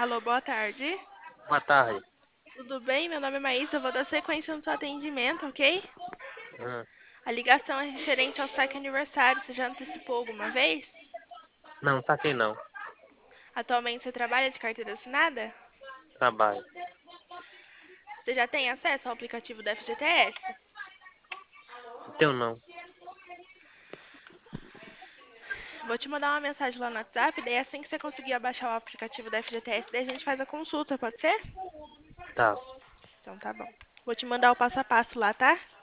Alô, boa tarde. Boa tarde. Tudo bem? Meu nome é Maísa. Eu vou dar sequência no seu atendimento, ok? Hum, A ligação é referente ao saque aniversário. Você já antecipou alguma vez? Não, saquei não. Atualmente você trabalha de carteira assinada? Trabalho. Você já tem acesso ao aplicativo da FGTS? Teu não. Vou te mandar uma mensagem lá no WhatsApp, daí assim que você conseguir baixar o aplicativo da FGTS, daí a gente faz a consulta, pode ser? Tá. Então tá bom. Vou te mandar o passo a passo lá, tá?